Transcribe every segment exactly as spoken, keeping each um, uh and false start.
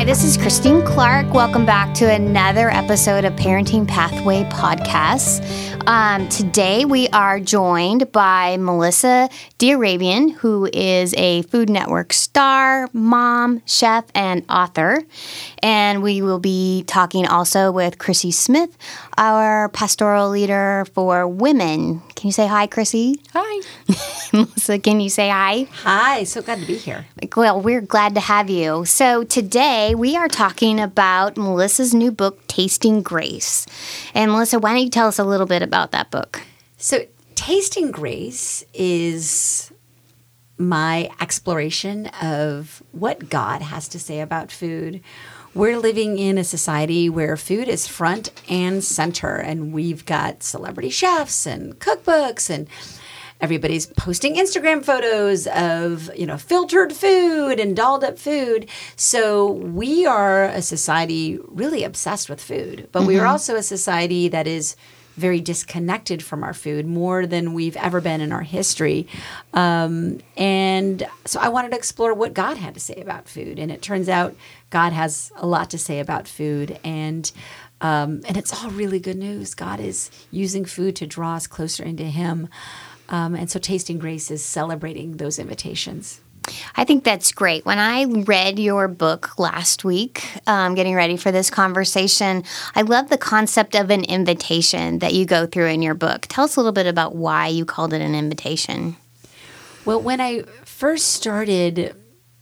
Hi, this is Christine Clark. Welcome back to another episode of Parenting Pathway Podcast. Um, today we are joined by Melissa d'Arabian, who is a Food Network star, mom, chef, and author. And we will be talking also with Chrissy Smith, our pastoral leader for women. Can you say hi, Chrissy? Hi. Melissa, can you say hi? Hi. So glad to be here. Well, we're glad to have you. So today we are talking about Melissa's new book, Tasting Grace. And Melissa, why don't you tell us a little bit about that book? So Tasting Grace is my exploration of what God has to say about food. We're living in a society where food is front and center, and we've got celebrity chefs and cookbooks, and everybody's posting Instagram photos of, you know, filtered food and dolled up food. So we are a society really obsessed with food, but mm-hmm. we are also a society that is very disconnected from our food, more than we've ever been in our history. Um, and so I wanted to explore what God had to say about food. And it turns out God has a lot to say about food. And um, and it's all really good news. God is using food to draw us closer into Him. Um, and so Tasting Grace is celebrating those invitations. I think that's great. When I read your book last week, um, getting ready for this conversation, I love the concept of an invitation that you go through in your book. Tell us a little bit about why you called it an invitation. Well, when I first started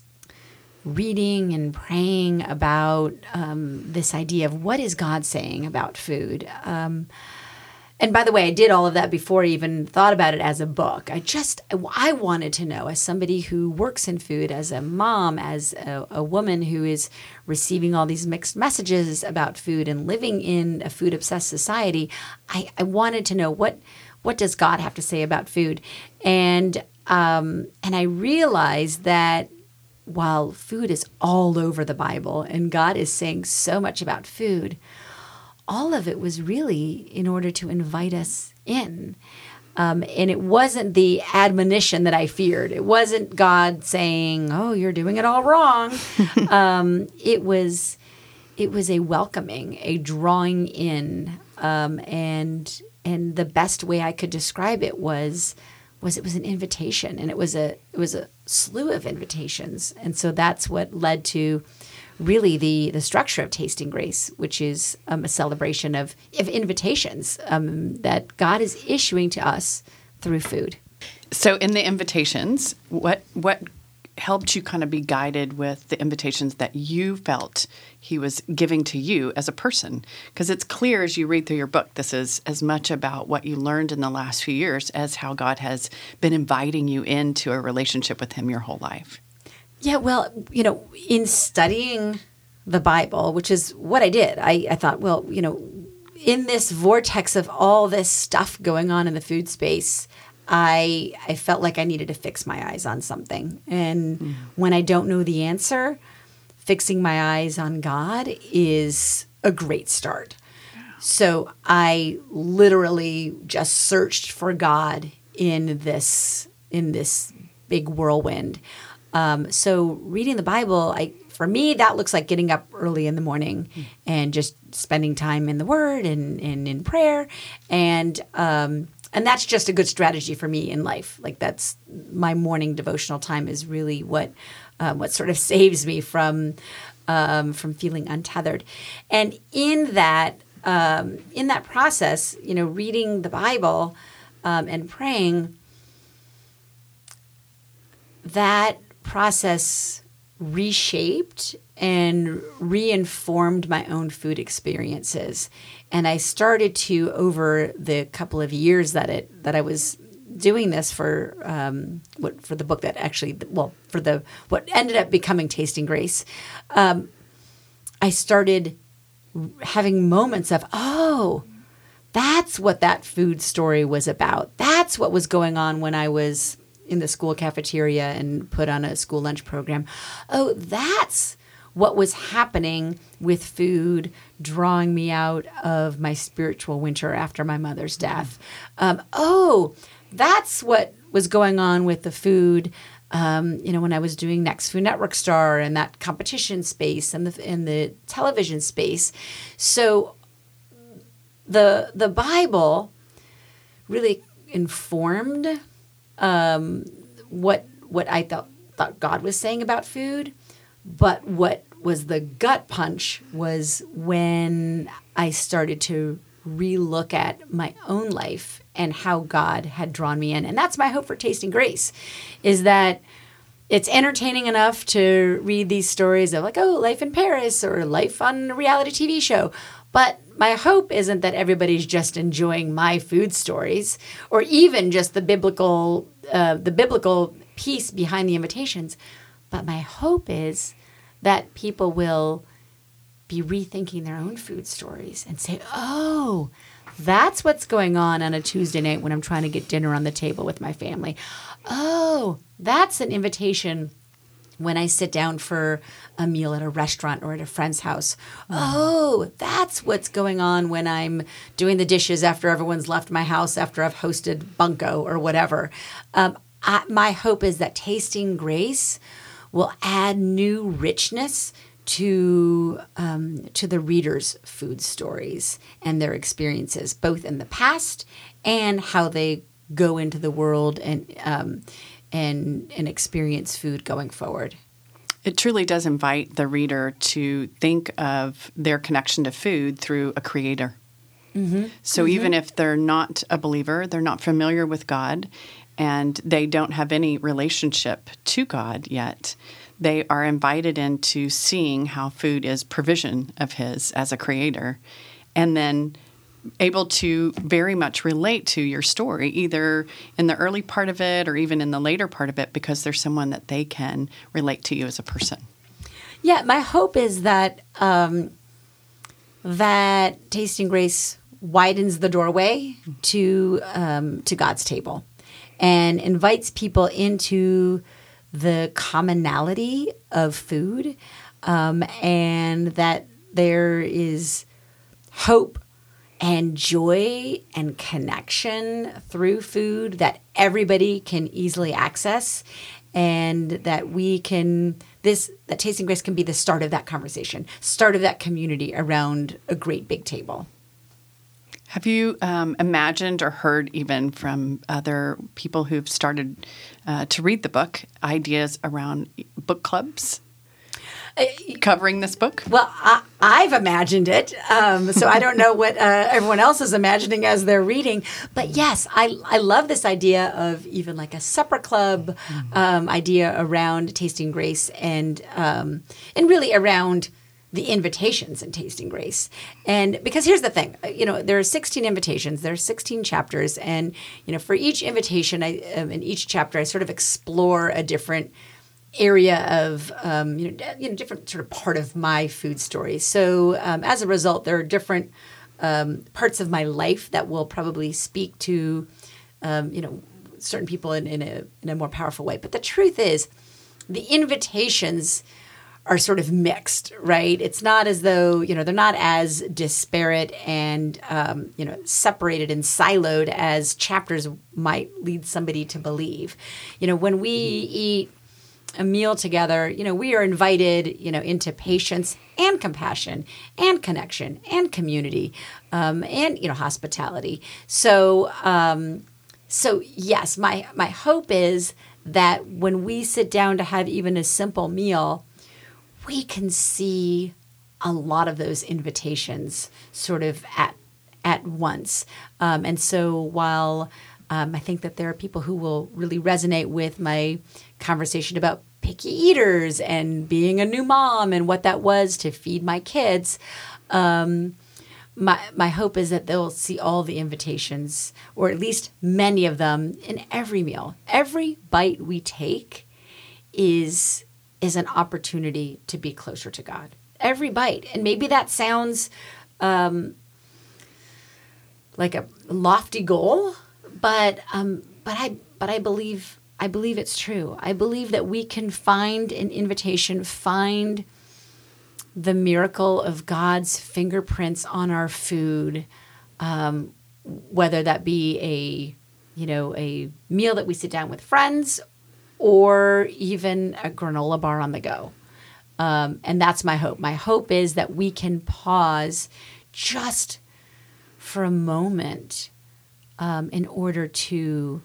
reading and praying about um, this idea of what is God saying about food, um, and by the way, I did all of that before I even thought about it as a book. I just, I wanted to know, as somebody who works in food, as a mom, as a, a woman who is receiving all these mixed messages about food and living in a food-obsessed society, I, I wanted to know what what does God have to say about food? And um, and I realized that while food is all over the Bible and God is saying so much about food, all of it was really in order to invite us in. Um, and it wasn't the admonition that I feared. It wasn't God saying, oh, you're doing it all wrong. um, it was it was a welcoming, a drawing in. Um, and and the best way I could describe it was was it was an invitation. And it was a it was a slew of invitations. And so that's what led to really the the structure of Tasting Grace, which is um, a celebration of, of invitations um, that God is issuing to us through food. So in the invitations, what what helped you kind of be guided with the invitations that you felt He was giving to you as a person? Because it's clear as you read through your book, this is as much about what you learned in the last few years as how God has been inviting you into a relationship with Him your whole life. Yeah, well, you know, in studying the Bible, which is what I did, I, I thought, well, you know, in this vortex of all this stuff going on in the food space, I I felt like I needed to fix my eyes on something. And mm. when I don't know the answer, fixing my eyes on God is a great start. Yeah. So I literally just searched for God in this in this big whirlwind. Um, so reading the Bible, I, for me, that looks like getting up early in the morning mm. and just spending time in the Word and, and in prayer. And um, and that's just a good strategy for me in life. Like that's my morning devotional time is really what uh, what sort of saves me from um, from feeling untethered. And in that um, in that process, you know, reading the Bible um, and praying, that process reshaped and reinformed my own food experiences. And I started to, over the couple of years that it that I was doing this for, um, what for the book that actually, well, for the what ended up becoming Tasting Grace, um, I started having moments of, oh, that's what that food story was about. That's what was going on when I was in the school cafeteria and put on a school lunch program. Oh, that's what was happening with food, drawing me out of my spiritual winter after my mother's death. Um, oh, that's what was going on with the food um, you know, when I was doing Next Food Network Star and that competition space and the and the television space. So the the Bible really informed um, what what I thought thought God was saying about food, but what was the gut punch was when I started to relook at my own life and how God had drawn me in. And that's my hope for Tasting Grace, is that it's entertaining enough to read these stories of like, oh, life in Paris or life on a reality T V show. But my hope isn't that everybody's just enjoying my food stories or even just the biblical, uh, the biblical piece behind the invitations. But my hope is that people will be rethinking their own food stories and say, oh, that's what's going on on a Tuesday night when I'm trying to get dinner on the table with my family. Oh, that's an invitation when I sit down for a meal at a restaurant or at a friend's house. Oh, that's what's going on when I'm doing the dishes after everyone's left my house, after I've hosted bunko or whatever. Um, I, my hope is that Tasting Grace will add new richness to um, to the readers' food stories and their experiences, both in the past and how they go into the world and um, and and experience food going forward. It truly does invite the reader to think of their connection to food through a creator. Mm-hmm. So mm-hmm. even if they're not a believer, they're not familiar with God, and they don't have any relationship to God yet, they are invited into seeing how food is provision of His as a creator, and then able to very much relate to your story, either in the early part of it or even in the later part of it, because there's someone that they can relate to you as a person. Yeah, my hope is that um, that Tasting Grace widens the doorway to um, to God's table and invites people into the commonality of food, um, and that there is hope and joy and connection through food that everybody can easily access, and that we can this that Tasting Grace can be the start of that conversation, start of that community around a great big table. Have you um, imagined or heard even from other people who've started uh, to read the book ideas around book clubs uh, covering this book? Well, I, I've imagined it, um, so I don't know what uh, everyone else is imagining as they're reading. But yes, I I love this idea of even like a supper club um, idea around Tasting Grace, and um, and really around the invitations in Tasting Grace. And because here's the thing, you know, there are sixteen invitations, there are sixteen chapters, and, you know, for each invitation, I, um, in each chapter, I sort of explore a different area of, um, you know, you know, different sort of part of my food story. So um, as a result, there are different um, parts of my life that will probably speak to, um, you know, certain people in, in a in a more powerful way. But the truth is, the invitations are sort of mixed, right? It's not as though, you know, they're not as disparate and, um, you know, separated and siloed as chapters might lead somebody to believe. You know, when we eat a meal together, you know, we are invited, you know, into patience and compassion and connection and community um, and, you know, hospitality. So, um, so yes, my, my hope is that when we sit down to have even a simple meal, we can see a lot of those invitations sort of at at once. Um, and so while um, I think that there are people who will really resonate with my conversation about picky eaters and being a new mom and what that was to feed my kids, um, my my hope is that they'll see all the invitations, or at least many of them, in every meal. Every bite we take is is an opportunity to be closer to God. Every bite. And maybe that sounds um, like a lofty goal, but um, but I but I believe I believe it's true. I believe that we can find an invitation, find the miracle of God's fingerprints on our food, um, whether that be a you know a meal that we sit down with friends, or even a granola bar on the go. Um, and that's my hope. My hope is that we can pause just for a moment um, in order to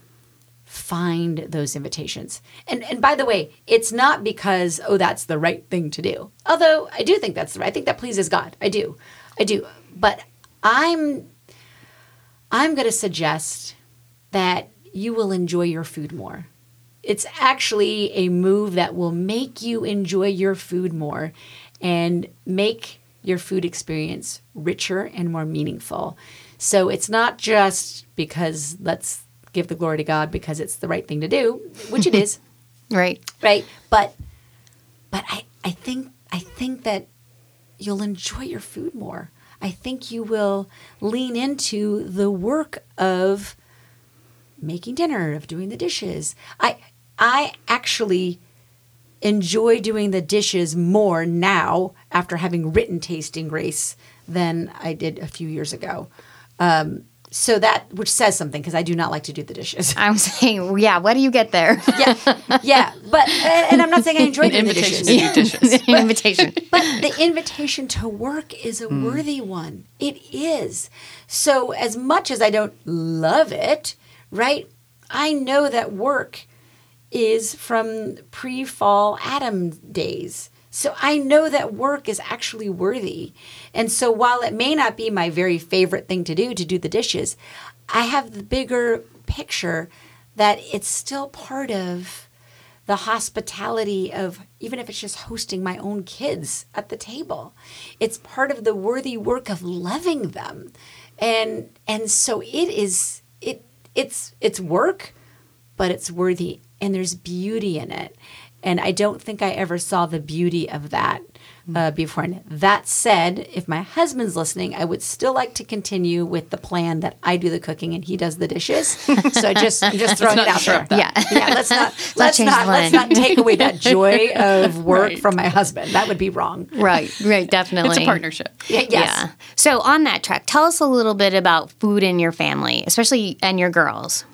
find those invitations. And and by the way, it's not because, oh, that's the right thing to do. Although I do think that's the right. I think that pleases God. I do. I do. But I'm I'm going to suggest that you will enjoy your food more. It's actually a move that will make you enjoy your food more and make your food experience richer and more meaningful. So it's not just because let's give the glory to God because it's the right thing to do, which it is. Right. Right. But but I, I think I think that you'll enjoy your food more. I think you will lean into the work of making dinner, of doing the dishes. I I actually enjoy doing the dishes more now after having written Tasting Grace than I did a few years ago. Um, so that, which says something, because I do not like to do the dishes. I'm saying, yeah, what do you get there? yeah, yeah. But, and, and I'm not saying I enjoy doing the dishes. Invitation to do dishes. The invitation. But the invitation to work is a Mm. worthy one. It is. So as much as I don't love it, right, I know that work is from pre-fall Adam days. So I know that work is actually worthy. And so while it may not be my very favorite thing to do, to do the dishes, I have the bigger picture that it's still part of the hospitality of, even if it's just hosting my own kids at the table, it's part of the worthy work of loving them. And and so it is, it it's it's work, but it's worthy. And there's beauty in it. And I don't think I ever saw the beauty of that uh, before. And that said, if my husband's listening, I would still like to continue with the plan that I do the cooking and he does the dishes. So I just I'm just throwing it out there. Yeah, yeah. Let's not let's change not the let's plan. not take away that joy of work Right. from my husband. That would be wrong. Right, right, definitely. It's a partnership. Yeah, yes. Yeah. So on that track, tell us a little bit about food in your family, especially and your girls.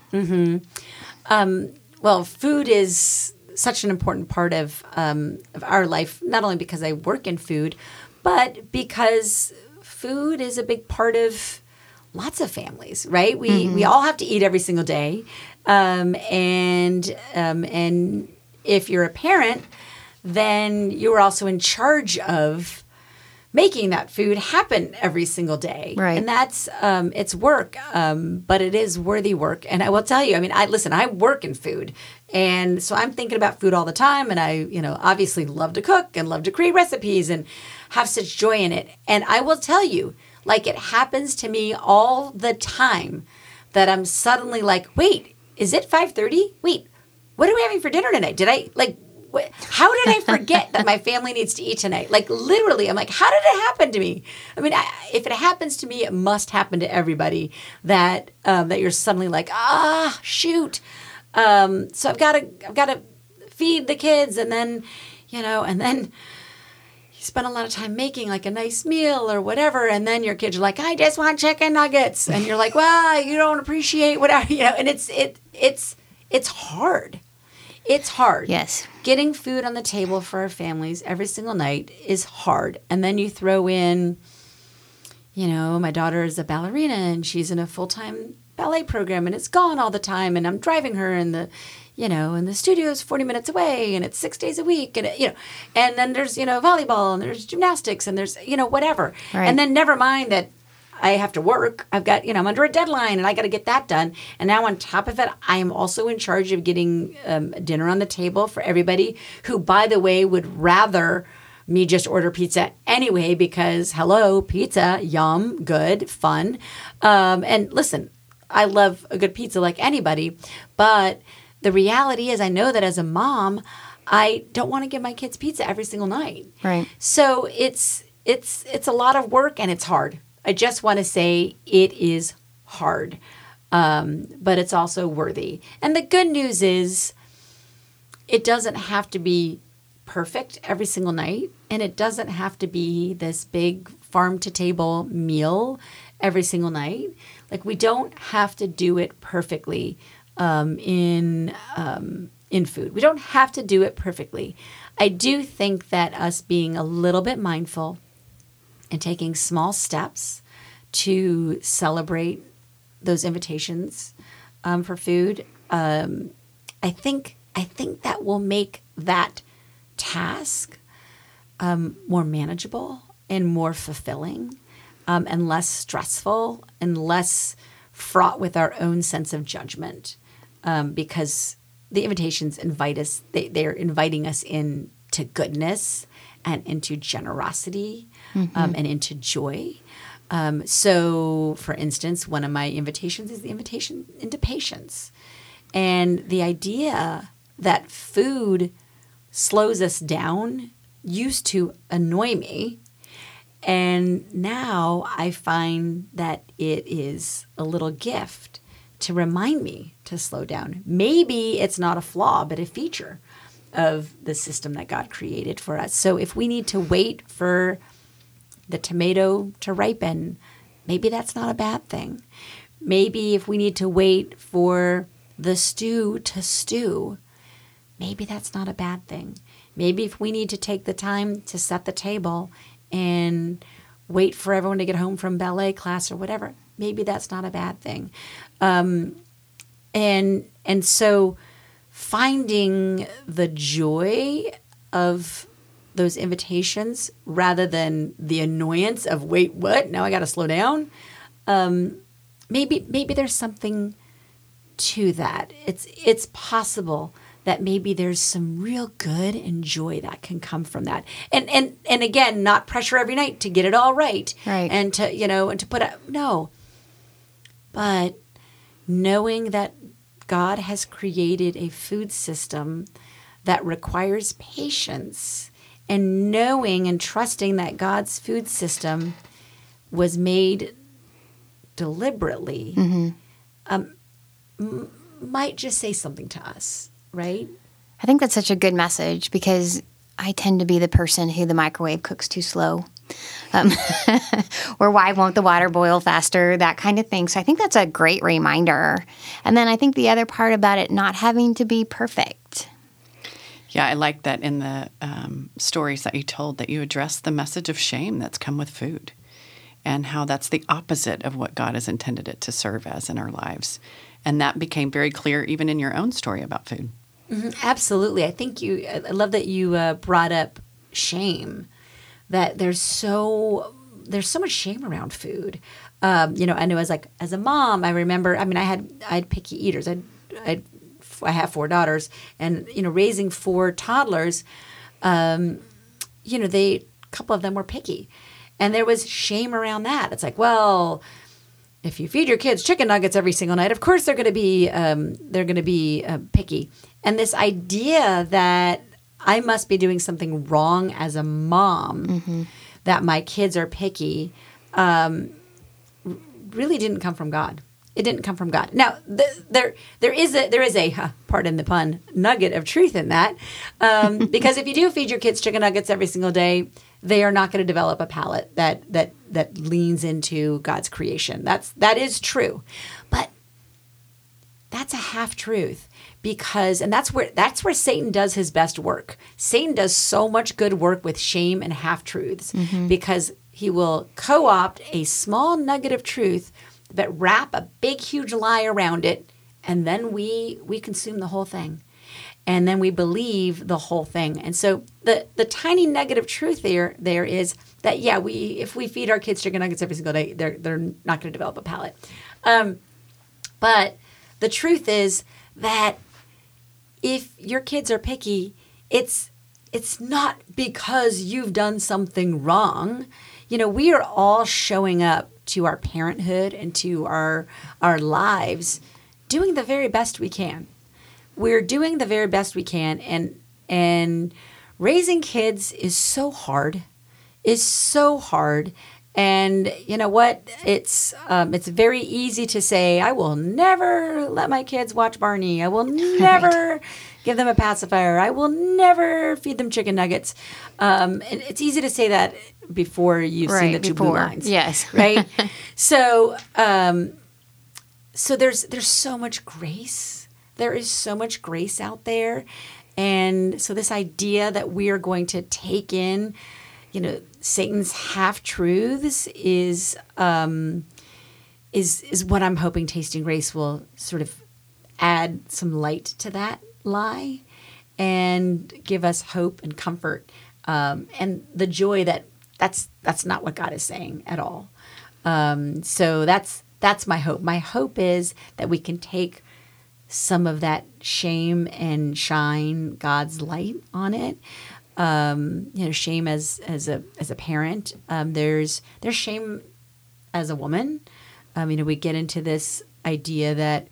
Well, food is such an important part of um, of our life, not only because I work in food, but because food is a big part of lots of families, right? We Mm-hmm. we all have to eat every single day, um, and um, and if you're a parent, then you are also in charge of making that food happen every single day. Right. And that's, um, it's work, um, but it is worthy work. And I will tell you, I mean, I listen, I work in food. And so I'm thinking about food all the time. And I, you know, obviously love to cook and love to create recipes and have such joy in it. And I will tell you, like, it happens to me all the time that I'm suddenly like, wait, is it five thirty? Wait, what are we having for dinner tonight? Did I, like, What, how did I forget that my family needs to eat tonight? Like, literally, I'm like, how did it happen to me? I mean, I, if it happens to me, it must happen to everybody that um, that you're suddenly like, ah, shoot. Um, so I've got to I've got to feed the kids, and then, you know, and then you spend a lot of time making like a nice meal or whatever, and then your kids are like, I just want chicken nuggets, and you're like, well, you don't appreciate whatever, you know, and it's it it's it's hard. It's hard. Yes. Getting food on the table for our families every single night is hard. And then you throw in, you know, my daughter is a ballerina and she's in a full-time ballet program and it's gone all the time. And I'm driving her and the, you know, and the studio is forty minutes away and it's six days a week. And, it, you know, and then there's, you know, volleyball and there's gymnastics and there's, you know, whatever. Right. And then never mind that I have to work. I've got, you know, I'm under a deadline and I got to get that done. And now on top of it, I am also in charge of getting um, dinner on the table for everybody who, by the way, would rather me just order pizza anyway because, hello, pizza, yum, good, fun. Um, and listen, I love a good pizza like anybody. But the reality is I know that as a mom, I don't want to give my kids pizza every single night. Right. So it's it's it's a lot of work and it's hard. I just want to say it is hard, um, but it's also worthy. And the good news is it doesn't have to be perfect every single night, and it doesn't have to be this big farm-to-table meal every single night. Like, we don't have to do it perfectly um, in um, in food. We don't have to do it perfectly. I do think that us being a little bit mindful and taking small steps to celebrate those invitations um, for food, um, I think I think that will make that task um, more manageable and more fulfilling um, and less stressful and less fraught with our own sense of judgment um, because the invitations invite us, they, they're inviting us into goodness and into generosity mm-hmm. um, and into joy. Um, so, for instance, one of my invitations is the invitation into patience. And the idea that food slows us down used to annoy me. And now I find that it is a little gift to remind me to slow down. Maybe it's not a flaw, but a feature of the system that God created for us. So if we need to wait for the tomato to ripen, maybe that's not a bad thing. Maybe if we need to wait for the stew to stew, maybe that's not a bad thing. Maybe if we need to take the time to set the table and wait for everyone to get home from ballet class or whatever, maybe that's not a bad thing. Um, and and so finding the joy of those invitations rather than the annoyance of, wait, what? Now I got to slow down. Um, maybe maybe there's something to that. It's it's possible that maybe there's some real good and joy that can come from that. And and and again, not pressure every night to get it all right. Right. And to, you know, and to put out, no. But knowing that God has created a food system that requires patience, and knowing and trusting that God's food system was made deliberately, mm-hmm. um, m- might just say something to us. Right? I think that's such a good message because I tend to be the person who the microwave cooks too slow. Um, or why won't the water boil faster? That kind of thing. So I think that's a great reminder. And then I think the other part about it not having to be perfect. Yeah, I like that in the um, stories that you told that you addressed the message of shame that's come with food and how that's the opposite of what God has intended it to serve as in our lives. And that became very clear even in your own story about food. Mm-hmm. Absolutely. I think you, I love that you uh, brought up shame, that there's so, there's so much shame around food. Um, you know, I know as like, as a mom, I remember, I mean, I had, I had picky eaters. I I I have four daughters and, you know, raising four toddlers, um, you know, they, a couple of them were picky and there was shame around that. It's like, well, if you feed your kids chicken nuggets every single night, of course they're going to be um, they're going to be uh, picky. And this idea that I must be doing something wrong as a mom, mm-hmm. that my kids are picky, um, really didn't come from God. It didn't come from God. Now th- there there is a there is a uh, pardon the pun nugget of truth in that, um, because if you do feed your kids chicken nuggets every single day, they are not going to develop a palate that that that leans into God's creation. That's that is true, but that's a half truth because, and that's where that's where Satan does his best work. Satan does so much good work with shame and half truths mm-hmm. because he will co-opt a small nugget of truth, but wrap a big huge lie around it, and then we we consume the whole thing. And then we believe the whole thing. And so the, the tiny negative truth there there is that, yeah, we if we feed our kids chicken nuggets every single day, they're they're not going to develop a palate. Um, but the truth is that if your kids are picky, it's it's not because you've done something wrong. You know, we are all showing up to our parenthood and to our our lives doing the very best we can. We're doing the very best we can, and and raising kids is so hard, is so hard. And you know what? It's um, it's very easy to say, I will never let my kids watch Barney. I will never right. give them a pacifier. I will never feed them chicken nuggets. Um, and it's easy to say that before you've right, seen the two before. blue lines. Yes. Right? so um, so there's there's so much grace there is so much grace out there. And so this idea that we are going to take in, you know, Satan's half-truths is um, is is what I'm hoping Tasting Grace will sort of add some light to that lie and give us hope and comfort um, and the joy that that's that's not what God is saying at all. Um, so that's that's my hope. My hope is that we can take some of that shame and shine God's light on it. Um, you know, shame as as a as a parent. Um, there's there's shame as a woman. Um, you know, we get into this idea that,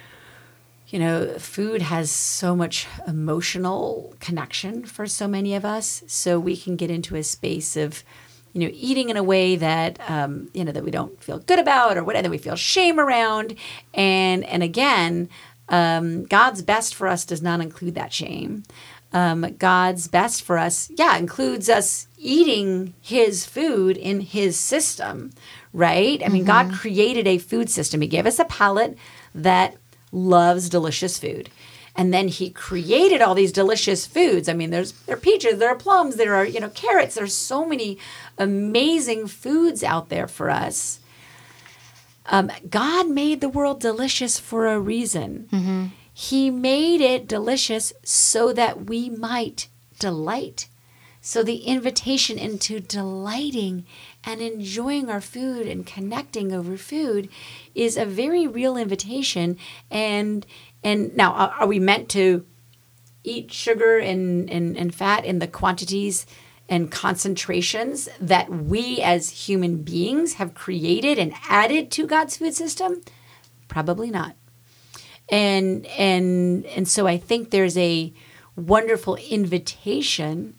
you know, food has so much emotional connection for so many of us. So we can get into a space of, you know, eating in a way that, um, you know, that we don't feel good about or whatever, that we feel shame around. And, and again, um, God's best for us does not include that shame. Um, God's best for us, yeah, includes us eating his food in his system, right? I mean, mm-hmm. God created a food system. He gave us a palate that loves delicious food. And then he created all these delicious foods. I mean, there's there are peaches, there are plums, there are, you know, carrots. There's so many amazing foods out there for us. Um, God made the world delicious for a reason. Mm-hmm. He made it delicious so that we might delight. So the invitation into delighting and enjoying our food and connecting over food is a very real invitation. And and now, are we meant to eat sugar and, and, and fat in the quantities and concentrations that we as human beings have created and added to God's food system? Probably not. And and and so I think there's a wonderful invitation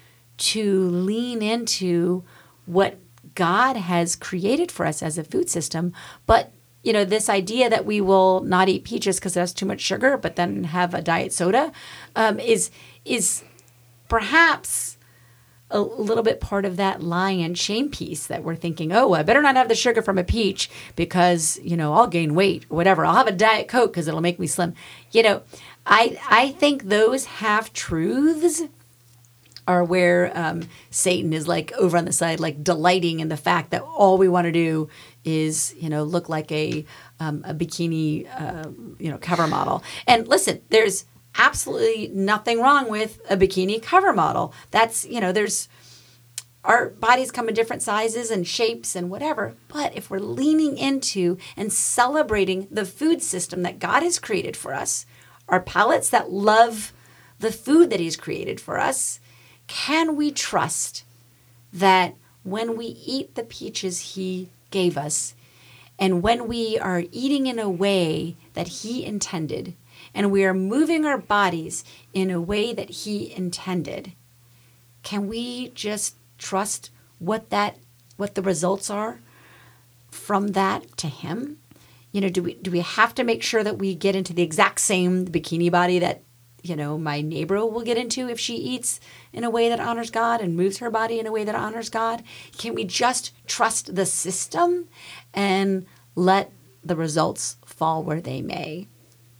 to lean into what God has created for us as a food system. But, you know, this idea that we will not eat peaches because it has too much sugar, but then have a diet soda um, is is perhaps a little bit part of that lying and shame piece that we're thinking, oh, I better not have the sugar from a peach because, you know, I'll gain weight or whatever. I'll have a Diet Coke because it'll make me slim. You know, I I think those half-truths are where um, Satan is like over on the side, like delighting in the fact that all we want to do is, you know, look like a, um, a bikini, uh, you know, cover model. And listen, there's absolutely nothing wrong with a bikini cover model. That's, you know, there's, our bodies come in different sizes and shapes and whatever. But if we're leaning into and celebrating the food system that God has created for us, our palates that love the food that he's created for us, can we trust that when we eat the peaches he gave us, and when we are eating in a way that he intended, and we are moving our bodies in a way that he intended, can we just trust what that what the results are from that to him? You know, do we do we have to make sure that we get into the exact same bikini body that, you know, my neighbor will get into if she eats in a way that honors God and moves her body in a way that honors God? Can we just trust the system and let the results fall where they may?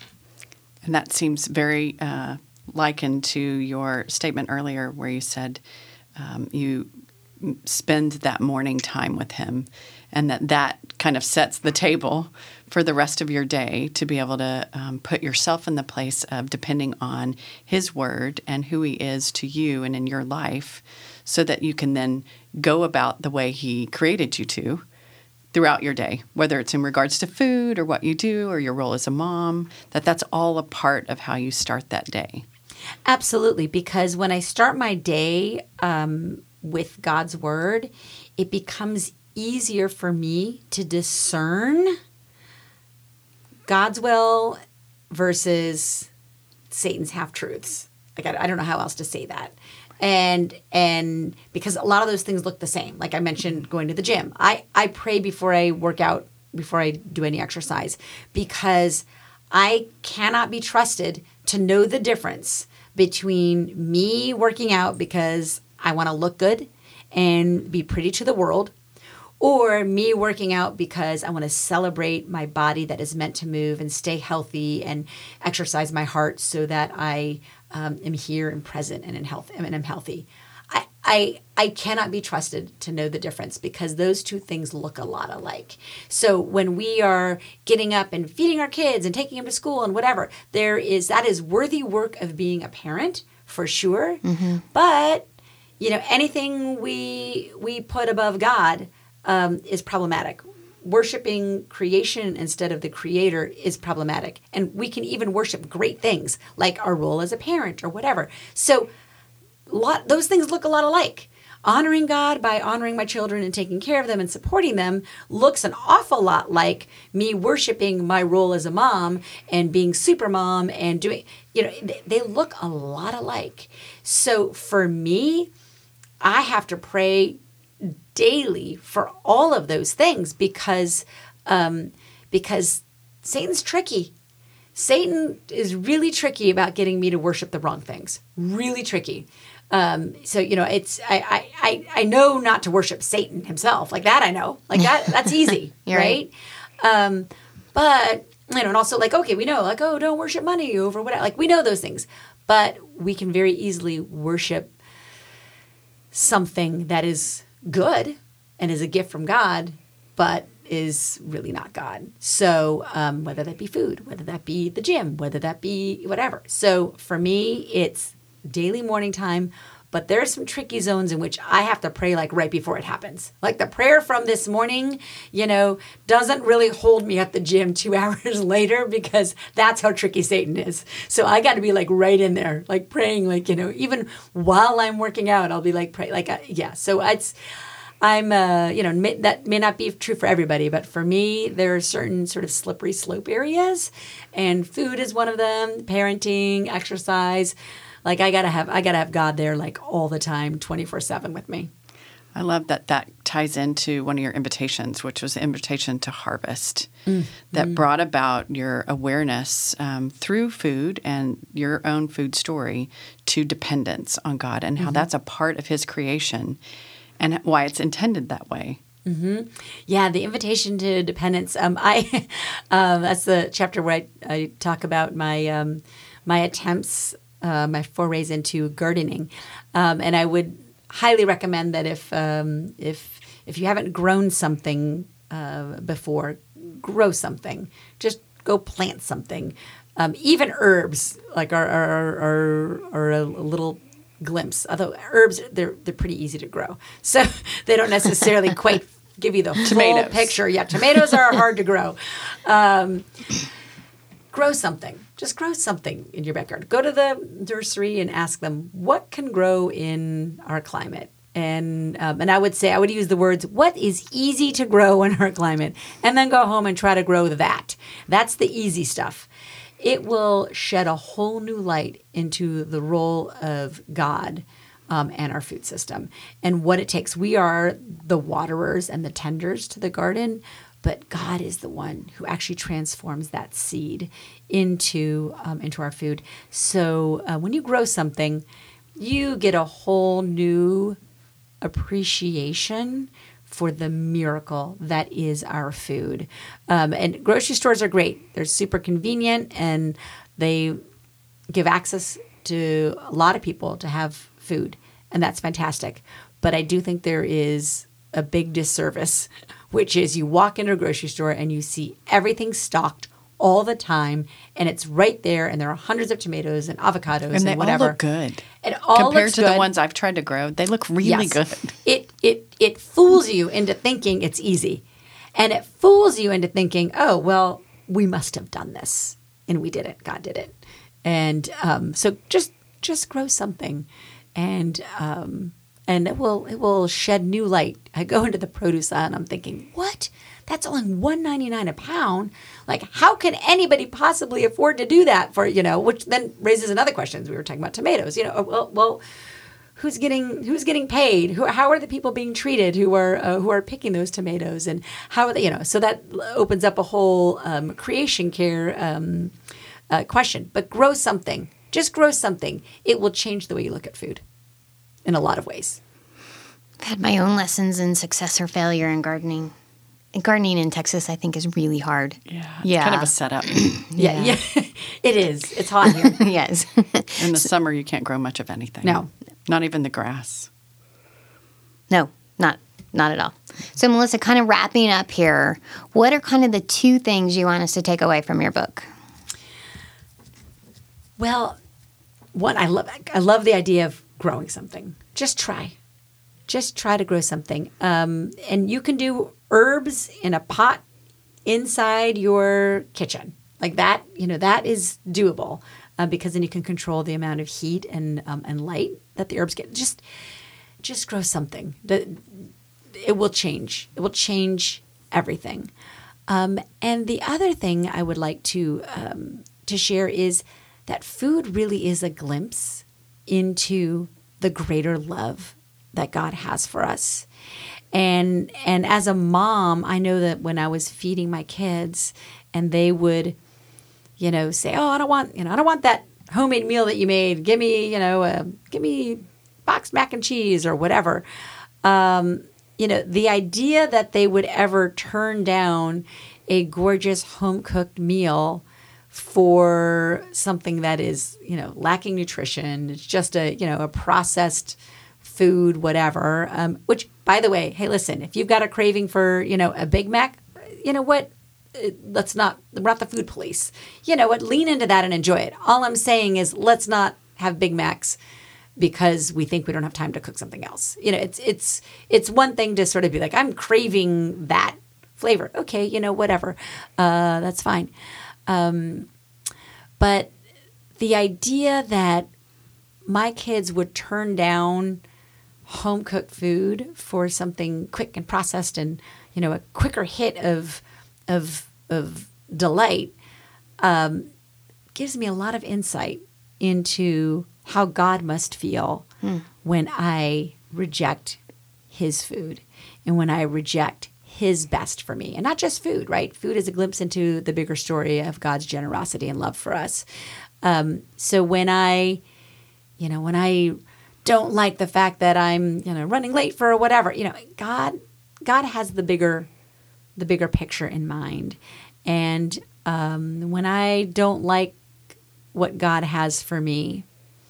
And that seems very uh, likened to your statement earlier where you said um, you spend that morning time with him, and that that kind of sets the table for the rest of your day to be able to um, put yourself in the place of depending on his word and who he is to you and in your life, so that you can then go about the way he created you to throughout your day, whether it's in regards to food or what you do or your role as a mom, that that's all a part of how you start that day. Absolutely, because when I start my day um, with God's word, it becomes easier for me to discern God's will versus Satan's half-truths. Like, I, I don't know how else to say that. And and because a lot of those things look the same. Like I mentioned, going to the gym. I, I pray before I work out, before I do any exercise, because I cannot be trusted to know the difference between me working out because I want to look good and be pretty to the world, or me working out because I want to celebrate my body that is meant to move and stay healthy and exercise my heart so that I um, am here and present and in health and I'm healthy. I, I I cannot be trusted to know the difference because those two things look a lot alike. So when we are getting up and feeding our kids and taking them to school and whatever, there is that is worthy work of being a parent for sure. Mm-hmm. But you know, anything we we put above God um, is problematic. Worshiping creation instead of the creator is problematic. And we can even worship great things like our role as a parent or whatever. So lot, those things look a lot alike. Honoring God by honoring my children and taking care of them and supporting them looks an awful lot like me worshiping my role as a mom and being super mom and doing, you know, they, they look a lot alike. So for me, I have to pray daily for all of those things because um, because Satan's tricky. Satan is really tricky about getting me to worship the wrong things. Really tricky. Um, so you know, it's I, I I know not to worship Satan himself. Like that I know. Like that that's easy, right? right? Um, but you know, and also like okay, we know like oh, don't worship money over whatever. Like we know those things, but we can very easily worship something that is good and is a gift from God, but is really not God. So um, whether that be food, whether that be the gym, whether that be whatever. So for me, it's daily morning time, but there's some tricky zones in which I have to pray like right before it happens. Like the prayer from this morning, you know, doesn't really hold me at the gym two hours later because that's how tricky Satan is. So I got to be like right in there, like praying, like, you know, even while I'm working out, I'll be like, pray, like, uh, yeah. So it's, I'm, uh, you know, may, that may not be true for everybody, but for me, there are certain sort of slippery slope areas, and food is one of them. Parenting, exercise, like I gotta have, I gotta have God there, like all the time, twenty-four seven with me. I love that that ties into one of your invitations, which was the invitation to harvest, mm. that mm. brought about your awareness um, through food and your own food story to dependence on God and how mm-hmm. that's a part of His creation. And why it's intended that way. Mm-hmm. Yeah, the invitation to dependence. Um, I um, that's the chapter where I, I talk about my um, my attempts, uh, my forays into gardening, um, and I would highly recommend that if um, if if you haven't grown something uh, before, grow something. Just go plant something. Um, even herbs like are are are, are a little glimpse. Although herbs, they're they're pretty easy to grow, so they don't necessarily quite give you the tomatoes. Full picture. Yeah, tomatoes are hard to grow. Um, grow something. Just grow something in your backyard. Go to the nursery and ask them what can grow in our climate. And um, and I would say I would use the words what is easy to grow in our climate, and then go home and try to grow that. That's the easy stuff. It will shed a whole new light into the role of God um, and our food system and what it takes. We are the waterers and the tenders to the garden, but God is the one who actually transforms that seed into um, into our food. So uh, when you grow something, you get a whole new appreciation for the miracle that is our food. Um, and grocery stores are great. They're super convenient and they give access to a lot of people to have food. And that's fantastic. But I do think there is a big disservice, which is you walk into a grocery store and you see everything stocked all the time, and it's right there, and there are hundreds of tomatoes and avocados and, and they whatever. all look good. It all compared looks to good. The ones I've tried to grow, they look really yes. good. It it it fools you into thinking it's easy, and it fools you into thinking, oh well, we must have done this, and we did it. God did it, and um, so just just grow something, and um, and it will it will shed new light. I go into the produce aisle and I'm thinking, what? That's only one ninety-nine a pound. Like, how can anybody possibly afford to do that for, you know, which then raises another question. We were talking about tomatoes, you know, well, well who's getting who's getting paid? Who, how are the people being treated who are uh, who are picking those tomatoes? And how are they, you know, so that opens up a whole um, creation care um, uh, question. But grow something. Just grow something. It will change the way you look at food in a lot of ways. I've had my own lessons in success or failure in gardening. And gardening in Texas, I think, is really hard. Yeah, it's Yeah. kind of a setup. Yeah, yeah, it is. It's hot here. Yes. In the summer, you can't grow much of anything. No. Not even the grass. No, not not at all. So, Melissa, kind of wrapping up here, what are kind of the two things you want us to take away from your book? Well, one, I love I love the idea of growing something. Just try. Just try to grow something. Um, and you can do herbs in a pot inside your kitchen. Like that, you know, that is doable uh, because then you can control the amount of heat and um, and light that the herbs get. Just just grow something. The, it will change. It will change everything. Um, and the other thing I would like to um, to share is that food really is a glimpse into the greater love that God has for us. And and as a mom, I know that when I was feeding my kids and they would, you know, say, "Oh, I don't want, you know, I don't want that homemade meal that you made. Give me, you know, uh, give me boxed mac and cheese or whatever." Um, you know, the idea that they would ever turn down a gorgeous home-cooked meal for something that is, you know, lacking nutrition. It's just a, you know, a processed food, whatever. Um, which, by the way, hey, listen, if you've got a craving for, you know, a Big Mac, you know what? Let's not, we're not the food police. You know what? Lean into that and enjoy it. All I'm saying is let's not have Big Macs because we think we don't have time to cook something else. You know, it's it's it's one thing to sort of be like, I'm craving that flavor. Okay, you know, whatever. Uh, that's fine. Um, but the idea that my kids would turn down home cooked food for something quick and processed and, you know, a quicker hit of of of delight um, gives me a lot of insight into how God must feel hmm. when I reject his food and when I reject his best for me. And not just food, right? Food is a glimpse into the bigger story of God's generosity and love for us. Um, so when I, you know, when I don't like the fact that I'm, you know, running late for whatever, you know, God, God has the bigger, the bigger picture in mind. And um, when I don't like what God has for me,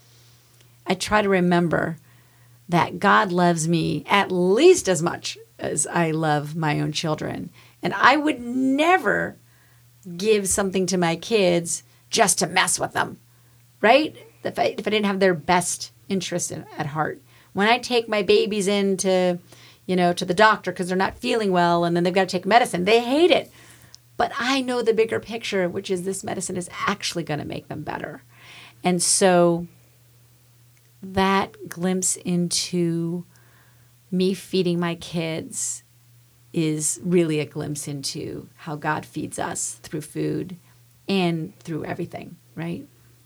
I try to remember that God loves me at least as much as I love my own children. And I would never give something to my kids just to mess with them, right? If I, if I didn't have their best interest in, at heart. When I take my babies into, you know, to the doctor because they're not feeling well and then they've got to take medicine, they hate it. But I know the bigger picture, which is this medicine is actually going to make them better. And so that glimpse into me feeding my kids is really a glimpse into how God feeds us through food and through everything, right?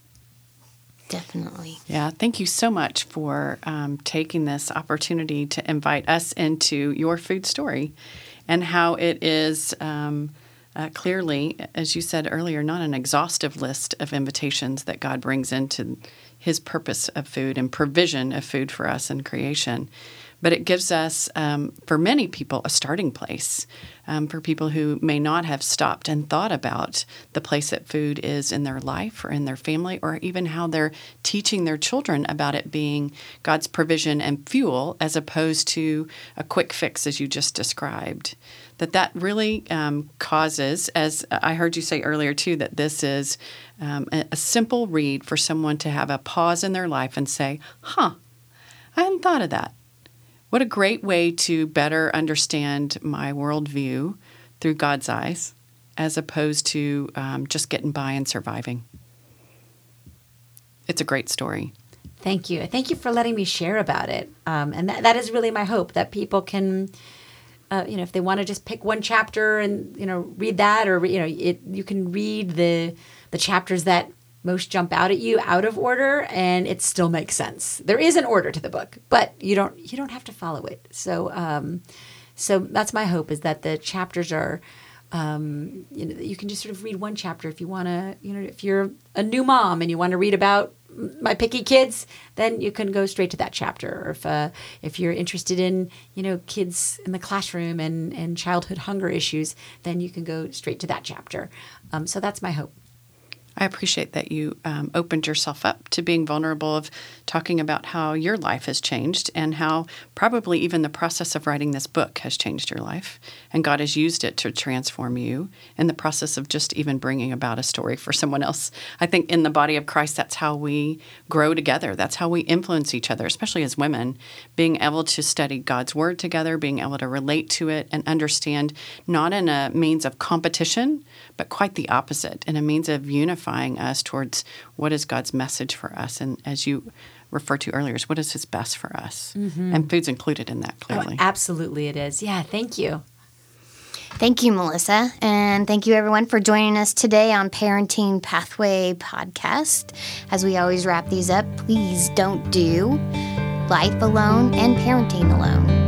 Definitely. Yeah, thank you so much for um, taking this opportunity to invite us into your food story and how it is um, uh, clearly, as you said earlier, not an exhaustive list of invitations that God brings into his purpose of food and provision of food for us in creation. But it gives us, um, for many people, a starting place um, for people who may not have stopped and thought about the place that food is in their life or in their family, or even how they're teaching their children about it being God's provision and fuel as opposed to a quick fix, as you just described. That that really um, causes, as I heard you say earlier too, that this is um, a, a simple read for someone to have a pause in their life and say, huh, I hadn't thought of that. What a great way to better understand my worldview through God's eyes, as opposed to um, just getting by and surviving. It's a great story. Thank you. Thank you for letting me share about it. Um, and that, that is really my hope, that people can, uh, you know, if they want to just pick one chapter and, you know, read that, or, you know, it, you can read the the chapters that most jump out at you out of order, and it still makes sense. There is an order to the book, but you don't you don't have to follow it. So um, so that's my hope, is that the chapters are Um, you know, you can just sort of read one chapter if you want to, you know, if you're a new mom and you want to read about my picky kids, then you can go straight to that chapter. Or if uh, if you're interested in, you know, kids in the classroom and, and childhood hunger issues, then you can go straight to that chapter. Um, so that's my hope. I appreciate that you um, opened yourself up to being vulnerable, of talking about how your life has changed and how probably even the process of writing this book has changed your life. And God has used it to transform you in the process of just even bringing about a story for someone else. I think in the body of Christ, that's how we grow together. That's how we influence each other, especially as women, being able to study God's word together, being able to relate to it and understand, not in a means of competition, but quite the opposite, in a means of unifying us towards what is God's message for us. And as you referred to earlier, is what is his best for us? Mm-hmm. And food's included in that, clearly. Oh, absolutely it is. Yeah, thank you. Thank you, Melissa. And thank you, everyone, for joining us today on Parenting Pathway Podcast. As we always wrap these up, please don't do life alone and parenting alone.